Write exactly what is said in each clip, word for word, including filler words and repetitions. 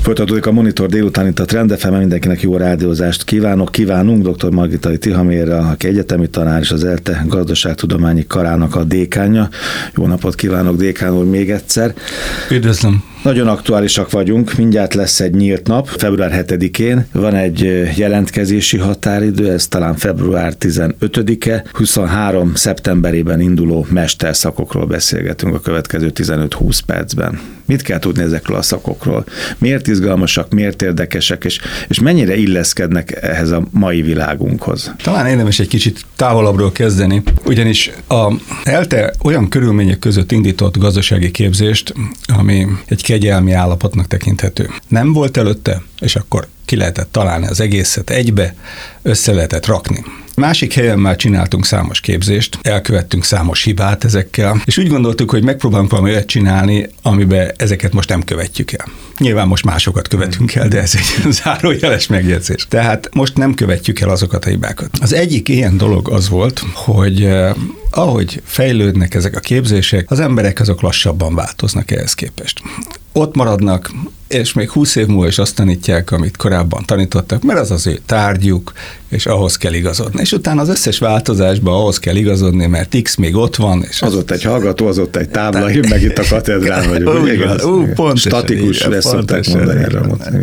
Folytatódik a Monitor délután itt a Trend ef em, mindenkinek jó rádiózást kívánok. Kívánunk dr. Margitai Tihamérre, aki egyetemi tanár és az ELTE gazdaságtudományi karának a dékánja. Jó napot kívánok, dékán úr, még egyszer. Üdvözlöm. Nagyon aktuálisak vagyunk, mindjárt lesz egy nyílt nap, február hetedikén. Van egy jelentkezési határidő, ez talán február tizenötödike. huszonhárom szeptemberében induló mesterszakokról beszélgetünk a következő tizenöt-húsz percben. Mit kell tudni ezekről a szakokról? Miért izgalmasak, miért érdekesek, és, és mennyire illeszkednek ehhez a mai világunkhoz? Talán érdemes egy kicsit távolabbról kezdeni, ugyanis a ELTE olyan körülmények között indított gazdasági képzést, ami egy kegyelmi állapotnak tekinthető. Nem volt előtte, és akkor ki lehetett találni az egészet egybe, össze lehetett rakni. Másik helyen már csináltunk számos képzést, elkövettünk számos hibát ezekkel, és úgy gondoltuk, hogy megpróbálunk valami olyat csinálni, amiben ezeket most nem követjük el. Nyilván most másokat követünk el, de ez egy zárójeles megjegyzés. Tehát most nem követjük el azokat a hibákat. Az egyik ilyen dolog az volt, hogy eh, ahogy fejlődnek ezek a képzések, az emberek azok lassabban változnak ehhez képest. Ott maradnak, és még húsz év múlva is azt tanítják, amit korábban tanítottak, mert az az ő tárgyuk, és ahhoz kell igazodni. És utána az összes változásban ahhoz kell igazodni, mert X még ott van. És az, az ott egy hallgató, az ott egy tábla, én meg itt a katedrán vagyok. Úgy van, ú, pontosan statikus így van, lesz, szokták mondani erre.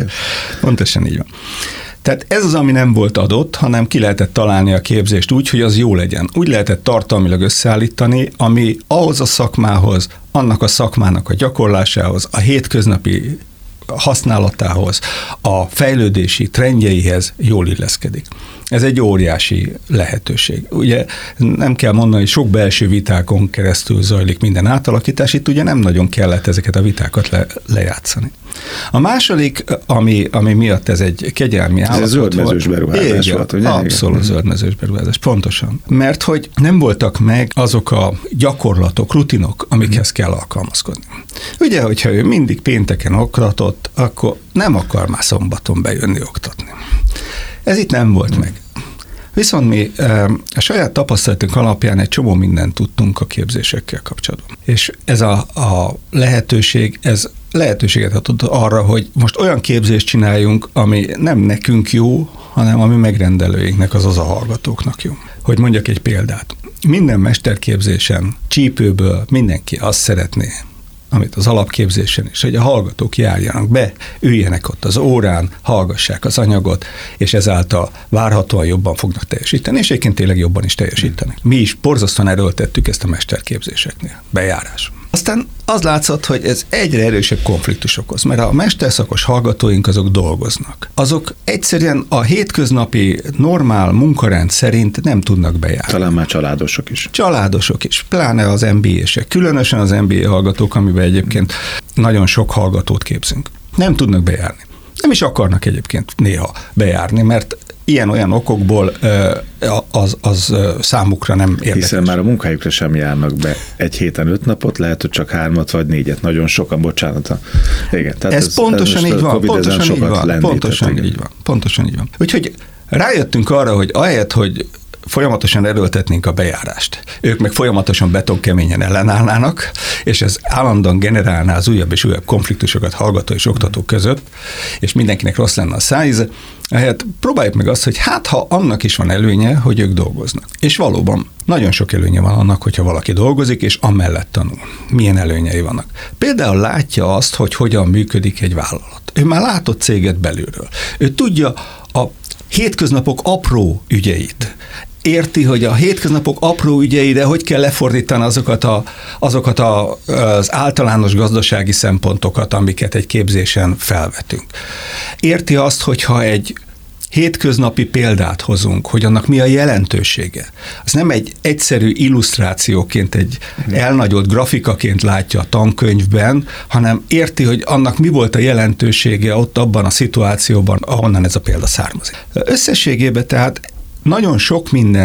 Pontosan így van. Tehát ez az, ami nem volt adott, hanem ki lehetett találni a képzést úgy, hogy az jó legyen. Úgy lehetett tartalmilag összeállítani, ami ahhoz a szakmához, annak a szakmának a gyakorlásához, a hétköznapi használatához, a fejlődési trendjeihez jól illeszkedik. Ez egy óriási lehetőség. Ugye nem kell mondani, hogy sok belső vitákon keresztül zajlik minden átalakítás, itt ugye nem nagyon kellett ezeket a vitákat le, lejátszani. A második, ami, ami miatt ez egy kegyelmi állapot volt. Ez zöldmezős beruházás igen, volt, ugye? Abszolút igen. Zöldmezős beruházás, pontosan. Mert hogy nem voltak meg azok a gyakorlatok, rutinok, amikhez kell alkalmazkodni. Ugye, hogyha ő mindig pénteken oktatott, akkor nem akar már szombaton bejönni oktatni. Ez itt nem volt meg. Viszont mi a saját tapasztalatunk alapján egy csomó mindent tudtunk a képzésekkel kapcsolatban. És ez a, a lehetőség, ez lehetőséget adott arra, hogy most olyan képzést csináljunk, ami nem nekünk jó, hanem ami megrendelőinknek, azaz a hallgatóknak jó. Hogy mondjak egy példát. Minden mesterképzésen, csípőből mindenki azt szeretné, amit az alapképzésen is, hogy a hallgatók járjanak be, üljenek ott az órán, hallgassák az anyagot, és ezáltal várhatóan jobban fognak teljesíteni, és egyébként tényleg jobban is teljesítenek. Mi is borzasztóan erőltettük ezt a mesterképzéseknél, bejárás. Aztán az látszott, hogy ez egyre erősebb konfliktus okoz, mert a mesterszakos hallgatóink azok dolgoznak. Azok egyszerűen a hétköznapi normál munkarend szerint nem tudnak bejárni. Talán már családosok is. Családosok is, pláne az em bé á-sek, különösen az em bé á hallgatók, amiben egyébként nagyon sok hallgatót képzünk. Nem tudnak bejárni. Nem is akarnak egyébként néha bejárni, mert ilyen-olyan okokból az, az számukra nem érdekes. Hiszen már a munkájukra sem járnak be egy héten öt napot, lehet, hogy csak hármat vagy négyet. Nagyon sokan, bocsánat. Igen, tehát ez, ez pontosan így van, pontosan így van, pontosan így van, pontosan így van. Úgyhogy rájöttünk arra, hogy ahelyett, hogy folyamatosan erőltetnénk a bejárást. Ők meg folyamatosan betonkeményen ellenállnának, és ez állandóan generálná az újabb és újabb konfliktusokat hallgató és oktatók között, és mindenkinek rossz lenne a szájíze. Hát próbáljuk meg azt, hogy hát ha annak is van előnye, hogy ők dolgoznak. És valóban nagyon sok előnye van annak, hogyha valaki dolgozik, és amellett tanul. Milyen előnyei vannak? Például látja azt, hogy hogyan működik egy vállalat. Ő már látott céget belülről. Ő tudja a hétköznapok apró ügyeit. Érti, hogy a hétköznapok apró ügyeire hogy kell lefordítani azokat, a, azokat a, az általános gazdasági szempontokat, amiket egy képzésen felvetünk. Érti azt, hogyha egy hétköznapi példát hozunk, hogy annak mi a jelentősége. Az nem egy egyszerű illusztrációként, egy elnagyolt grafikaként látja a tankönyvben, hanem érti, hogy annak mi volt a jelentősége ott abban a szituációban, ahonnan ez a példa származik. Összességében tehát nagyon sok mindent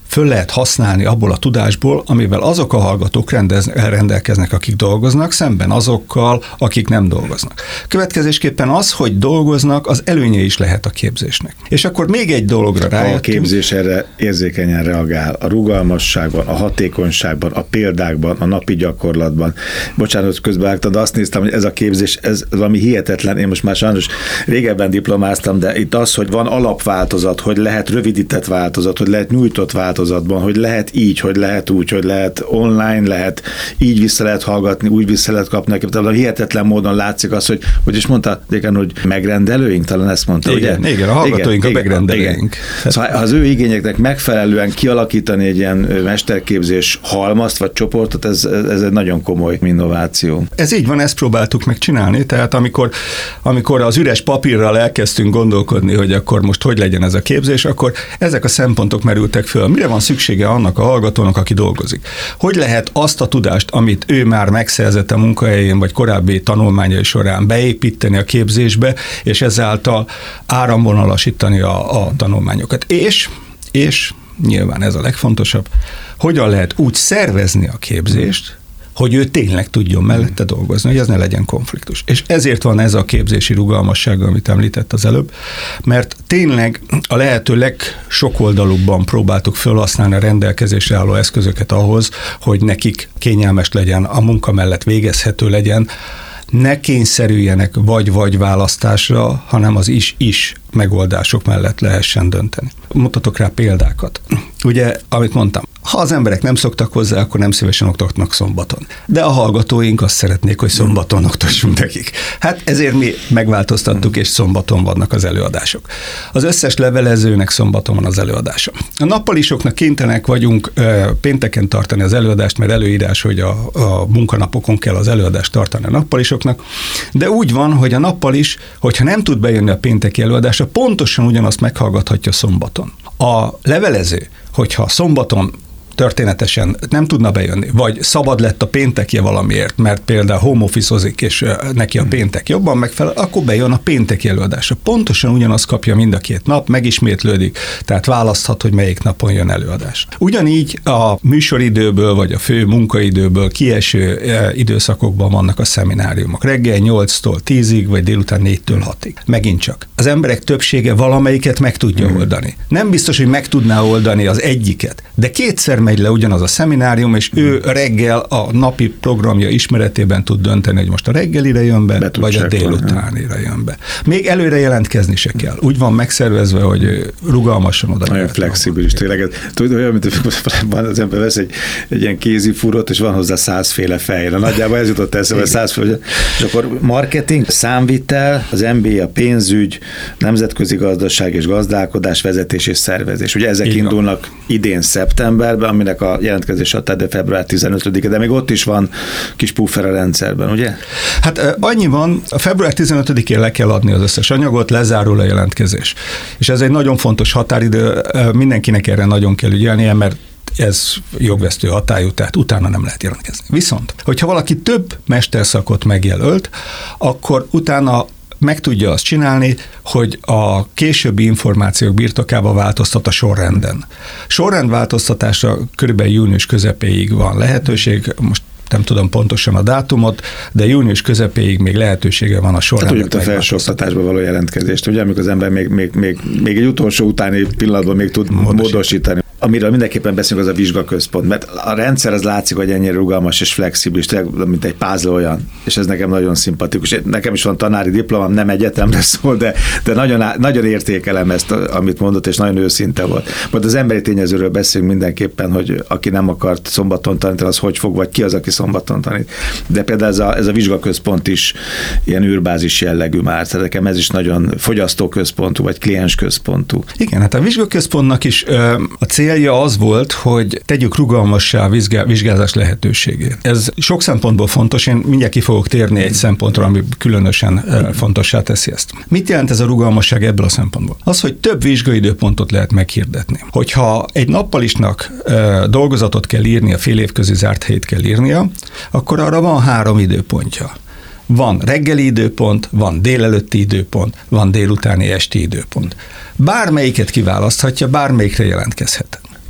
föl lehet használni abból a tudásból, amivel azok a hallgatók rendez, rendelkeznek, akik dolgoznak, szemben azokkal, akik nem dolgoznak. Következésképpen az, hogy dolgoznak, az előnye is lehet a képzésnek. És akkor még egy dologra rájöttünk. A képzés erre érzékenyen reagál. A rugalmasságban, a hatékonyságban, a példákban, a napi gyakorlatban. Bocsánat, közbevágtam, de azt néztem, hogy ez a képzés, ez valami hihetetlen. Én most már sajnos régebben diplomáztam, de itt az, hogy van alapváltozat, hogy lehet rövidített változat, hogy lehet nyújtott változatban, hogy lehet így, hogy lehet úgy, hogy lehet online, lehet így vissza lehet hallgatni, úgy vissza lehet kapni. Tehát hihetetlen módon látszik az, hogy, hogy is mondta Dékán, hogy megrendelőink, talán ezt mondta, igen, ugye? Igen, a hallgatóink igen, a megrendelőink. Szóval az ő igényeknek megfelelően kialakítani egy ilyen mesterképzés halmazt vagy csoportot, ez, ez egy nagyon komoly innováció. Ez így van, ezt próbáltuk meg csinálni, tehát amikor, amikor az üres papírral elkezdtünk gondolkodni, hogy akkor most hogy legyen ez a képzés, akkor ezek a szempontok merültek föl. Mire van szüksége annak a hallgatónak, aki dolgozik? Hogy lehet azt a tudást, amit ő már megszerzett a munkahelyén, vagy korábbi tanulmányai során beépíteni a képzésbe, és ezáltal áramvonalasítani a, a tanulmányokat. És, és nyilván ez a legfontosabb, hogyan lehet úgy szervezni a képzést, hogy ő tényleg tudjon mellette dolgozni, hogy ez ne legyen konfliktus. És ezért van ez a képzési rugalmasság, amit említett az előbb, mert tényleg a lehető legsokoldalúbban próbáltuk felhasználni a rendelkezésre álló eszközöket ahhoz, hogy nekik kényelmes legyen, a munka mellett végezhető legyen, ne kényszerüljenek vagy-vagy választásra, hanem az is-is megoldások mellett lehessen dönteni. Mutatok rá példákat. Ugye, amit mondtam, ha az emberek nem szoktak hozzá, akkor nem szívesen oktatnak szombaton. De a hallgatóink azt szeretnék, hogy szombaton oktassunk nekik. Hát ezért mi megváltoztattuk, és szombaton vannak az előadások. Az összes levelezőnek szombaton van az előadása. A nappalisoknak kénytelenek vagyunk ö, pénteken tartani az előadást, mert előírás, hogy a, a munkanapokon kell az előadást tartani a nappalisoknak, de úgy van, hogy a nappalis, hogyha nem tud bejönni a pénteki előadásra, pontosan ugyanazt meghallgathatja szombaton. A levelező, hogyha szombaton történetesen nem tudna bejönni, vagy szabad lett a péntekje valamiért, mert például home office-ozik, és neki a péntek jobban megfelel, akkor bejön a pénteki előadásra. Pontosan ugyanazt kapja mind a két nap, megismétlődik, tehát választhat, hogy melyik napon jön előadás. Ugyanígy a műsoridőből, vagy a fő munkaidőből kieső időszakokban vannak a szemináriumok. Reggel nyolctól tízig, vagy délután négytől hatig. Megint csak. Az emberek többsége valamelyiket meg tudja oldani. Nem biztos, hogy meg tudná oldani az egyiket, de kétszer megy le ugyanaz a szeminárium, és ő reggel a napi programja ismeretében tud dönteni, hogy most a reggelire jön be, be vagy a délutánira jön be. Még előre jelentkezni se kell. Úgy van megszervezve, hogy rugalmasan oda. Nagyon flexibilis, tényleg. Tudod, olyan, mint az ember vesz egy, egy ilyen kézifúrót, és van hozzá százféle fejre. Nagyjából ez jutott eszembe, százféle. És akkor marketing, számvitel, az em bé á, a pénzügy, nemzetközi gazdaság és gazdálkodás, vezetés és szervezés. Ugye ezek igen. indulnak idén szeptemberben, aminek a jelentkezés határideje február tizenötödike, de még ott is van kis puffer a rendszerben, ugye? Hát annyi van, a február tizenötödikén le kell adni az összes anyagot, lezárul a jelentkezés. És ez egy nagyon fontos határidő, mindenkinek erre nagyon kell ügyelnie, mert ez jogvesztő hatályú, tehát utána nem lehet jelentkezni. Viszont, hogyha valaki több mesterszakot megjelölt, akkor utána meg tudja azt csinálni, hogy a későbbi információk birtokába változtat a sorrenden. Sorrendváltoztatásra körülbelül június közepéig van lehetőség, most nem tudom pontosan a dátumot, de június közepéig még lehetősége van a sorrendet. Tehát úgy, a felsőoktatásba való jelentkezést, ugye, amikor az ember még, még, még, még egy utolsó utáni pillanatban még tud módosítani. módosítani. Amiről mindenképpen beszélünk, az a vizsgaközpont, mert a rendszer az látszik, hogy ennyire rugalmas és flexibilis, mint egy puzzle olyan, és ez nekem nagyon szimpatikus. Nekem is van tanári diplomám, nem egyetemre szól, de, de nagyon, nagyon értékelem ezt, amit mondott, és nagyon őszinte volt. Majd az emberi tényezőről beszélünk mindenképpen, hogy aki nem akart szombaton tanítani, az hogy fog, vagy ki az, aki szombaton tanít. De például ez a, ez a vizsgaközpont is ilyen űrbázis jellegű már, tehát nekem ez is nagyon fogyasztóközpontú, vagy kliensközpontú. Igen, hát a vizsgaközpontnak is a célja az volt, hogy tegyük rugalmassá a vizsgázás lehetőségét. Ez sok szempontból fontos, én mindjárt ki fogok térni egy szempontra, ami különösen fontossá teszi ezt. Mit jelent ez a rugalmasság ebből a szempontból? Az, hogy több vizsgaidőpontot lehet meghirdetni. Hogyha egy nappalisnak dolgozatot kell írni, a fél évközi zárt helyét kell írnia, akkor arra van három időpontja. Van reggeli időpont, van délelőtti időpont, van délutáni esti időpont. Bármelyiket kiválaszthatja, bármelyikre jelentkezhet.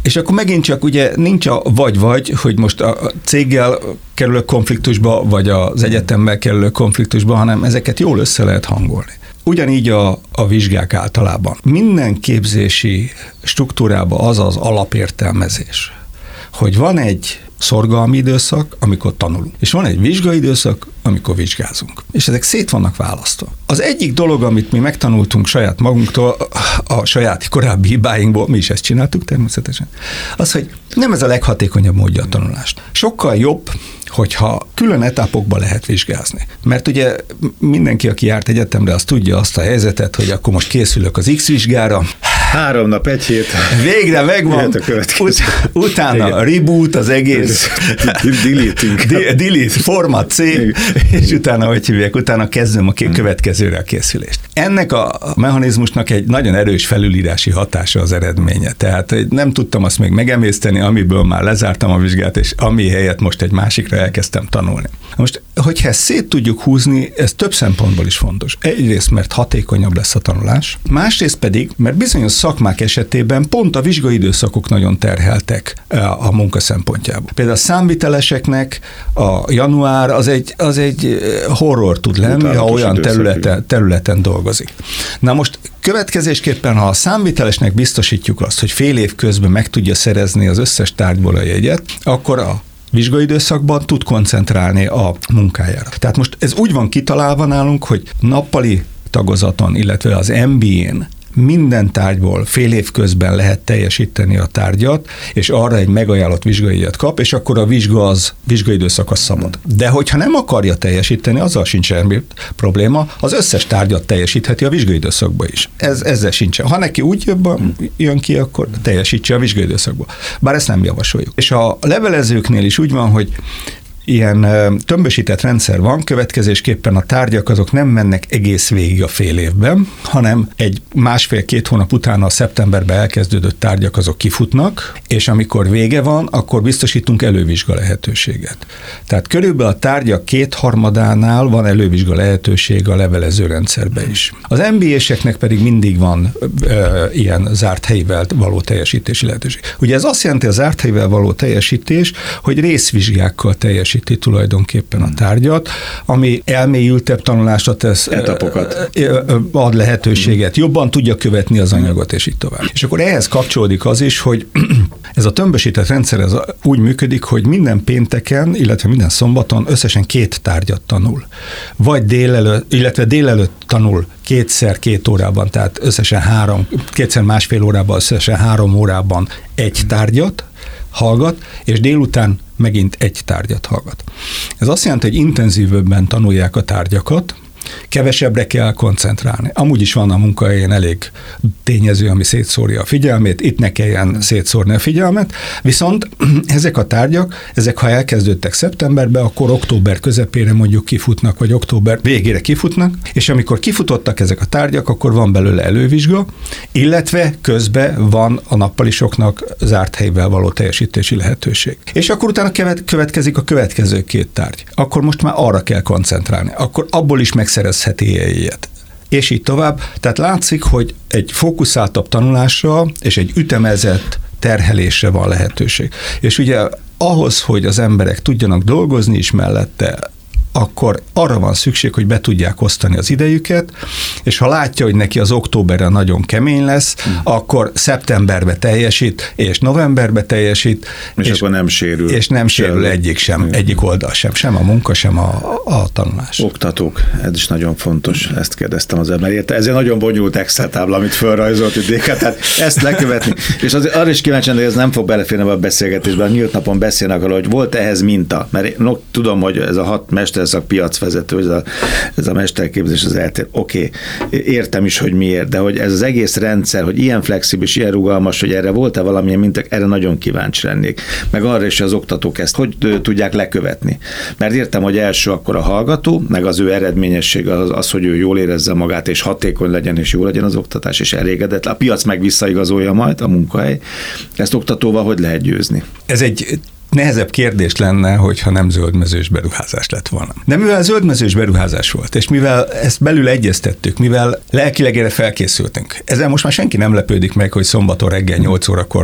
És akkor megint csak ugye nincs a vagy-vagy, hogy most a céggel kerülök konfliktusba, vagy az egyetemmel kerülök konfliktusba, hanem ezeket jól össze lehet hangolni. Ugyanígy a, a vizsgák általában. Minden képzési struktúrában az az alapértelmezés, hogy van egy szorgalmi időszak, amikor tanulunk, és van egy vizsgai időszak, amikor vizsgázunk. És ezek szét vannak választva. Az egyik dolog, amit mi megtanultunk saját magunktól, a saját korábbi hibáinkból, mi is ezt csináltuk természetesen, az, hogy nem ez a leghatékonyabb módja a tanulást. Sokkal jobb, hogyha külön etapokba lehet vizsgázni. Mert ugye mindenki, aki járt egyetemre, az tudja azt a helyzetet, hogy akkor most készülök az X vizsgára. Három nap, egy hét. Végre megvan. Ut- utána igen. Reboot az egész. Deleting. Delete, format C, igen. És utána, hogy hívják, utána kezdem a következőre a készülést. Ennek a mechanizmusnak egy nagyon erős felülírási hatása az eredménye. Tehát nem tudtam azt még megemészteni, amiből már lezártam a vizsgát, és ami helyett most egy másikra elkezdtem tanulni. Most, hogyha ezt szét tudjuk húzni, ez több szempontból is fontos. Egyrészt, mert hatékonyabb lesz a tanulás, másrészt pedig, mert bizonyos szakmák esetében pont a vizsgai időszakok nagyon terheltek a munka szempontjából. Például a számviteleseknek a január az egy, az egy horror tud lenni, utálatos ha olyan területen, területen dolgozik. Na most következésképpen, ha a számvitelesnek biztosítjuk azt, hogy fél év közben meg tudja szerezni az összes tárgyból a jegyet, akkor a vizsgai időszakban tud koncentrálni a munkájára. Tehát most ez úgy van kitalálva nálunk, hogy nappali tagozaton, illetve az em bé én minden tárgyból fél év közben lehet teljesíteni a tárgyat, és arra egy megajánlott vizsgaidőt kap, és akkor a vizsga az, vizsgai időszak az szabad. De hogyha nem akarja teljesíteni, azzal sincs semmi probléma, az összes tárgyat teljesítheti a vizsgai időszakba is. Ez, ezzel sincsen. Ha neki úgy jobban jön ki, akkor teljesítse a vizsgai időszakba. Bár ezt nem javasoljuk. És a levelezőknél is úgy van, hogy ilyen tömbösített rendszer van, következésképpen a tárgyak azok nem mennek egész végig a fél évben, hanem egy másfél-két hónap után a szeptemberben elkezdődött tárgyak azok kifutnak, és amikor vége van, akkor biztosítunk elővizsga lehetőséget. Tehát körülbelül a tárgyak kétharmadánál van elővizsga lehetőség a levelező rendszerben is. Az em bé é-seknek pedig mindig van e, ilyen zárt helyivel való teljesítési lehetőség. Ugye ez azt jelenti, a zárt helyivel való teljesítés, hogy részvizsgákkal teljesít tulajdonképpen a tárgyat, ami elmélyültebb tanulásra tesz, etapokat ad lehetőséget, jobban tudja követni az anyagot, és így tovább. És akkor ehhez kapcsolódik az is, hogy ez a tömbösített rendszer ez úgy működik, hogy minden pénteken, illetve minden szombaton összesen két tárgyat tanul. Vagy délelőtt, illetve délelőtt tanul kétszer két órában, tehát összesen három, kétszer másfél órában, összesen három órában egy tárgyat hallgat, és délután megint egy tárgyat hallgat. Ez azt jelenti, hogy intenzívebben tanulják a tárgyakat, kevesebbre kell koncentrálni. Amúgy is van a munkahelyén elég tényező, ami szétszórja a figyelmét, itt ne kelljen szétszórni a figyelmet, viszont ezek a tárgyak, ezek ha elkezdődtek szeptemberben, akkor október közepére mondjuk kifutnak, vagy október végére kifutnak, és amikor kifutottak ezek a tárgyak, akkor van belőle elővizsga, illetve közben van a nappalisoknak zárt helyvel való teljesítési lehetőség. És akkor utána következik a következő két tárgy. Akkor most már arra kell koncentrálni. Akkor abból is megszerezheti ilyet. És így tovább. Tehát látszik, hogy egy fókuszáltabb tanulásra és egy ütemezett terhelésre van lehetőség. És ugye ahhoz, hogy az emberek tudjanak dolgozni is mellette, akkor arra van szükség, hogy be tudják osztani az idejüket, és ha látja, hogy neki az októberre nagyon kemény lesz, mm. akkor szeptemberbe teljesít, és novemberbe teljesít. És, és akkor nem sérül. És nem sérül egyik sem, mm. egyik oldal sem, sem a munka, sem a, a tanulás. Oktatók, ez is nagyon fontos, ezt kérdeztem az embert. Ez egy nagyon bonyolult Excel tábla, amit felrajzolt idék, tehát ezt lekövetni. És az, arra is kíváncsi, hogy ez nem fog beleférni a beszélgetésben, a nyílt napon beszélnek arról, hogy volt ehhez minta, mert én tudom, hogy ez a hat mester a piacvezető, ez a, ez a mesterképzés az eltér. Oké, okay, értem is, hogy miért, de hogy ez az egész rendszer, hogy ilyen flexibilis, ilyen rugalmas, hogy erre volt-e valamilyen minta, erre nagyon kíváncsi lennék. Meg arra is, hogy az oktatók ezt hogy tudják lekövetni. Mert értem, hogy első akkor a hallgató, meg az ő eredményessége az, az, hogy ő jól érezze magát, és hatékony legyen, és jó legyen az oktatás, és elégedett. A piac meg visszaigazolja majd, a munkahely. Ezt oktatóval hogy lehet győzni? Ez egy nehezebb kérdés lenne, hogyha nem zöldmezős beruházás lett volna. De mivel zöldmezős beruházás volt, és mivel ezt belül egyeztettük, mivel lelkileg erre felkészültünk, ezzel most már senki nem lepődik meg, hogy szombaton reggel nyolc órakor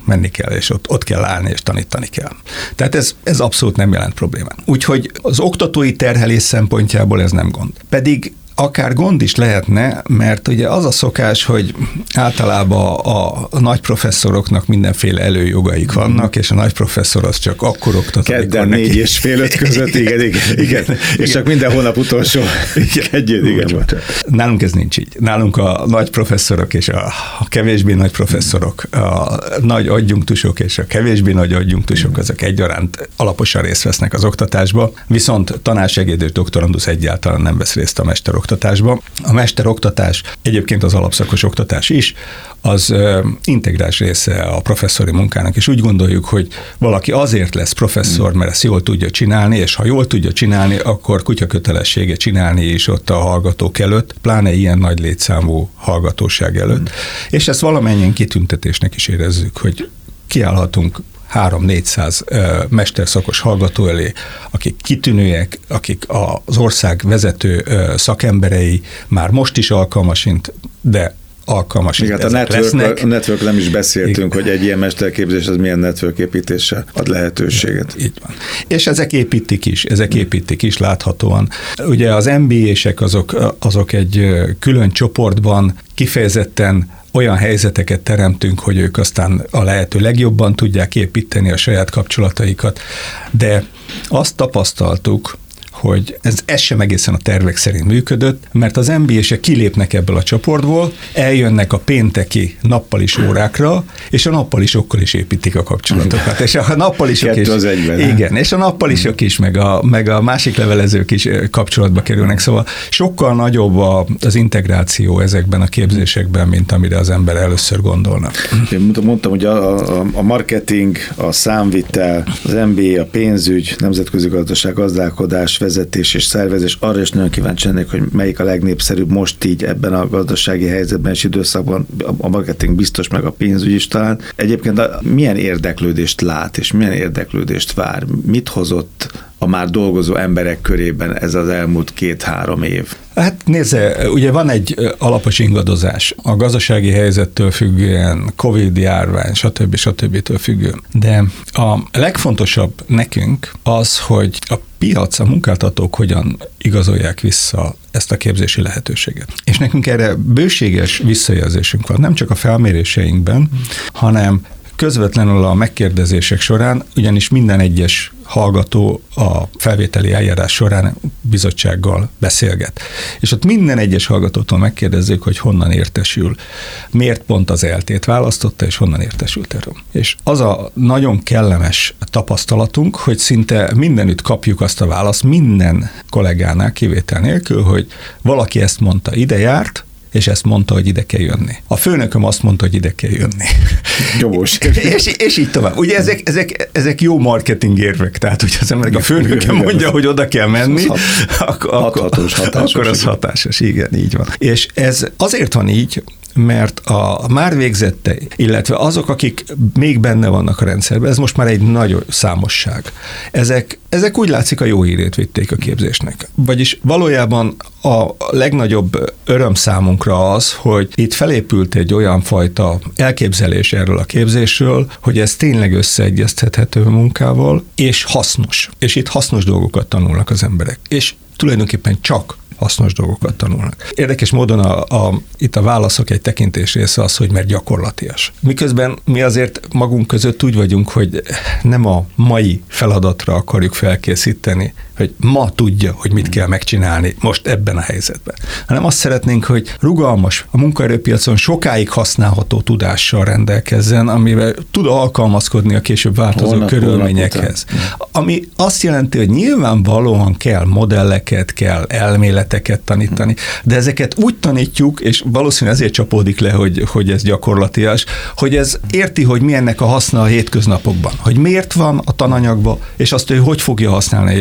menni kell, és ott, ott kell állni, és tanítani kell. Tehát ez, ez abszolút nem jelent problémát. Úgyhogy az oktatói terhelés szempontjából ez nem gond. Pedig akár gond is lehetne, mert ugye az a szokás, hogy általában a, a nagy professzoroknak mindenféle előjogaik vannak, és a nagy professzor az csak akkor oktat, kedden négy neki... és fél öt között, igen, igen, igen, igen. És csak minden hónap utolsó kedjén, igen. igen. Nálunk ez nincs így. Nálunk a nagy professzorok és a, a kevésbé nagy professzorok, a nagy adjunktusok és a kevésbé nagy adjunktusok, azok egyaránt alaposan részt vesznek az oktatásba, viszont tanársegédő doktorandusz egyáltalán nem vesz részt a mesteroktatásba. A mesteroktatás, egyébként az alapszakos oktatás is, az integráns része a professzori munkának, és úgy gondoljuk, hogy valaki azért lesz professzor, mert ezt jól tudja csinálni, és ha jól tudja csinálni, akkor kutyakötelessége csinálni is ott a hallgatók előtt, pláne ilyen nagy létszámú hallgatóság előtt. Mm. És ezt valamennyien kitüntetésnek is érezzük, hogy kiállhatunk három-négyszáz mesterszakos hallgató elé, akik kitűnőek, akik az ország vezető szakemberei, már most is alkalmasint, de alkalmas. Igen, a network, a network nem is beszéltünk, igen, hogy egy ilyen mesterképzés az milyen network építéssel ad lehetőséget. Így van. És ezek építik is, ezek építik is láthatóan. Ugye az em bé á-sek azok, azok egy külön csoportban kifejezetten olyan helyzeteket teremtünk, hogy ők aztán a lehető legjobban tudják építeni a saját kapcsolataikat, de azt tapasztaltuk, hogy ez, ez sem egészen a tervek szerint működött, mert az em bé á-sek kilépnek ebből a csoportból, eljönnek a pénteki nappalis órákra, és a nappalisokkal is építik a kapcsolatokat. És a nappalisok is, az egyben, igen, és a nappalisok is, meg a, meg a másik levelezők is kapcsolatba kerülnek. Szóval sokkal nagyobb az integráció ezekben a képzésekben, mint amire az ember először gondolna. Én mondtam, hogy a, a, a marketing, a számvitel, az em bé á, a pénzügy, nemzetközi gazdaság, gazdálkodás, vezetés és szervezés, arra is nagyon kíváncsi lennék, hogy melyik a legnépszerűbb most így ebben a gazdasági helyzetben és időszakban, a marketing biztos, meg a pénzügy is talán. Egyébként a, milyen érdeklődést lát, és milyen érdeklődést vár? Mit hozott a már dolgozó emberek körében ez az elmúlt két-három év? Hát nézze, ugye van egy alapos ingadozás a gazdasági helyzettől függően, Covid járvány, stb. stb. Függően. De a legfontosabb nekünk az, hogy a piac, a munkáltatók hogyan igazolják vissza ezt a képzési lehetőséget. És nekünk erre bőséges visszajelzésünk van, nem csak a felméréseinkben, hanem közvetlenül a megkérdezések során, ugyanis minden egyes hallgató a felvételi eljárás során bizottsággal beszélget. És ott minden egyes hallgatótól megkérdezzük, hogy honnan értesül, miért pont az é el té-t választotta, és honnan értesült erről. És az a nagyon kellemes tapasztalatunk, hogy szinte mindenütt kapjuk azt a választ minden kollégánál kivétel nélkül, hogy valaki ezt mondta, ide járt, és ezt mondta, hogy ide kell jönni. A főnököm azt mondta, hogy ide kell jönni. Jogos. és, és így tovább. Ugye ezek, ezek, ezek jó marketing érvek, tehát hogy az emberek a főnököm mondja, hogy oda kell menni, akkor, hathatós, hatásos, akkor az hatásos. Igen, így van. És ez azért van így, mert a már végzettei, illetve azok, akik még benne vannak a rendszerben, ez most már egy nagy számosság. Ezek, ezek úgy látszik a jó hírét vitték a képzésnek. Vagyis valójában a legnagyobb öröm számunkra az, hogy itt felépült egy olyan fajta elképzelés erről a képzésről, hogy ez tényleg összeegyeztethető munkával, és hasznos. És itt hasznos dolgokat tanulnak az emberek. És tulajdonképpen csak hasznos dolgokat tanulnak. Érdekes módon a, a, itt a válaszok egy tekintés része az, hogy mert gyakorlatias. Miközben mi azért magunk között úgy vagyunk, hogy nem a mai feladatra akarjuk felkészíteni, hogy ma tudja, hogy mit kell megcsinálni most ebben a helyzetben, hanem azt szeretnénk, hogy rugalmas, a munkaerőpiacon sokáig használható tudással rendelkezzen, amivel tud alkalmazkodni a később változó holnap, körülményekhez. Holnap ami azt jelenti, hogy nyilvánvalóan kell modelleket, kell elméleteket tanítani, de ezeket úgy tanítjuk, és valószínűleg ezért csapódik le, hogy, hogy ez gyakorlatias, hogy ez érti, hogy mi ennek a haszna a hétköznapokban, hogy miért van a tananyagban, és azt, hogy hogy fogja használni a hétköznapokban.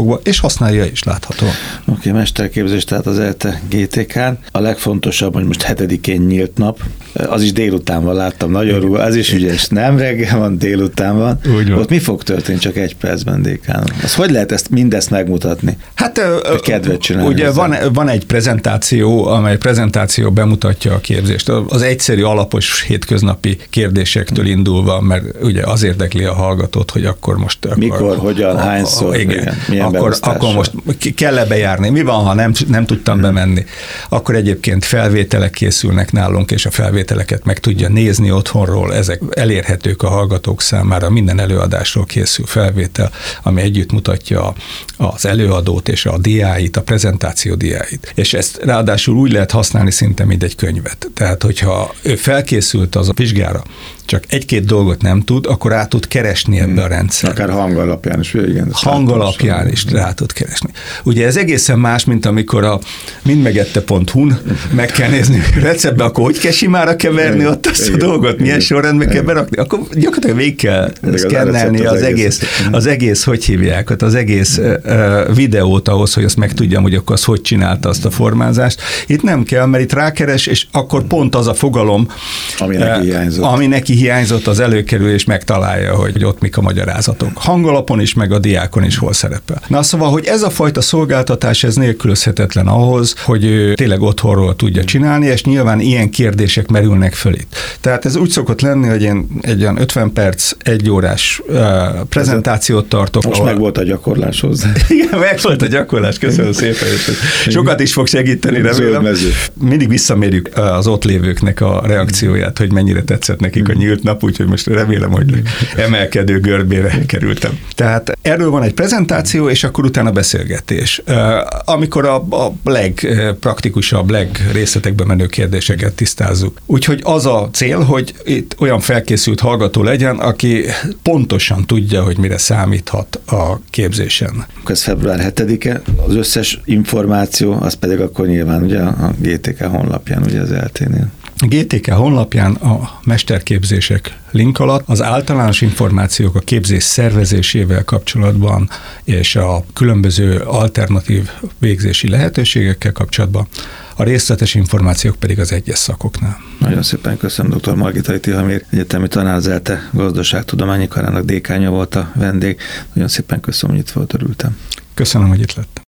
napokban, és használja is láthatóan. Oké, okay, mesterképzés, tehát az ELTE gé té kán. A legfontosabb, hogy most hetedikén nyílt nap, az is délután van, láttam, nagyon rúg, az is ügyes, nem reggel van, délután van. Ott mi fog történni csak egy percben, dékán? Az hogy lehet ezt, mindezt megmutatni? Hát kedvet csinálni. Ugye van, van egy prezentáció, amely prezentáció bemutatja a képzést. Az egyszerű, alapos, hétköznapi kérdésektől indulva, mert ugye az érdekli a hallgatót, hogy akkor most... Akkor, mikor, hogyan, a, hányszor, igen, igen, milyen akkor, akkor most kell-e bejárni? Mi van, ha nem, nem tudtam hmm. bemenni? Akkor egyébként felvételek készülnek nálunk, és a felvételeket meg tudja nézni otthonról. Ezek elérhetők a hallgatók számára. Minden előadásról készül felvétel, ami együtt mutatja az előadót és a diáit, a prezentáció diáit. És ezt ráadásul úgy lehet használni szinte, mint egy könyvet. Tehát, hogyha ő felkészült az a vizsgára, csak egy-két dolgot nem tud, akkor rá tud keresni ebbe a rendszerbe. Akár hang alapján is. Igen, hang alapján is rá tud keresni. Ugye ez egészen más, mint amikor a mindmegette pont hu-n meg kell nézni receptbe, akkor hogy kell simára keverni ott azt a dolgot, milyen sorrendbe kell berakni, akkor gyakorlatilag végig kell szkennelni az, az egész, az egész, hogy hívják, az egész uh, videót ahhoz, hogy azt megtudjam, hogy akkor az hogy csinálta azt a formázást. Itt nem kell, mert itt rákeres, és akkor pont az a fogalom, ami neki hiányzott. Ami neki hiányzott, az előkerül, és megtalálja, hogy ott mik a magyarázatok. Hangalapon is, meg a diákon is hol szerepel. Na szóval, hogy ez a fajta szolgáltatás, ez nélkülözhetetlen ahhoz, hogy ő tényleg otthonról tudja csinálni, és nyilván ilyen kérdések merülnek föl itt. Tehát ez úgy szokott lenni, hogy én egy olyan ötven perc, egy órás uh, prezentációt tartok. Most ahol... meg volt a gyakorlás hozzá. Igen, meg volt a gyakorlás, köszönöm szépen. Sokat is fog segíteni, remélem. Mindig visszamérjük az ott lévőknek a reakcióját, hogy mennyire tetszett nekik a nyílt nap, úgyhogy most remélem, hogy emelkedő görbére kerültem. Tehát erről van egy prezentáció, és akkor utána beszélgetés. Amikor a, a legpraktikusabb, legrészletekbe menő kérdéseket tisztázzuk. Úgyhogy az a cél, hogy itt olyan felkészült hallgató legyen, aki pontosan tudja, hogy mire számíthat a képzésen. Ez február hetedike, az összes információ, az pedig akkor nyilván ugye a gé té ká honlapján, ugye az ELTE-nél. A gé té ká honlapján a mesterképzések link alatt az általános információk a képzés szervezésével kapcsolatban és a különböző alternatív végzési lehetőségekkel kapcsolatban, a részletes információk pedig az egyes szakoknál. Nagyon szépen köszönöm, dr. Margitai Tihamér, egyetemi tanár, az ELTE gazdaságtudományi karának dékánja volt a vendég. Nagyon szépen köszönöm, hogy itt volt, örültem. Köszönöm, hogy itt lettem.